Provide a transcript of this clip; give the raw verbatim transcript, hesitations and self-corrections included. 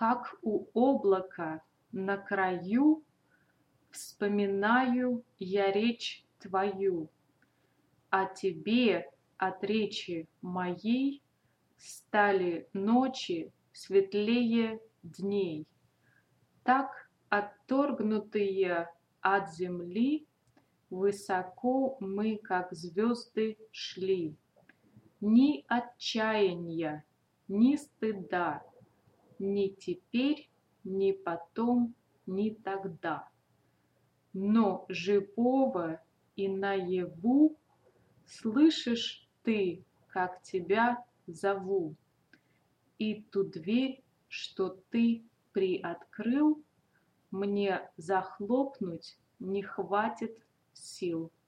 как у облака на краю, вспоминаю я речь твою, а тебе от речи моей стали ночи светлее дней. Так отторгнутые от земли, высоко мы, как звезды, шли. Ни отчаяния, ни стыда, ни теперь, ни потом, ни тогда. Но живого и наяву слышишь ты, как тебя зову. И ту дверь, что ты приоткрыл, мне захлопнуть не хватит сил.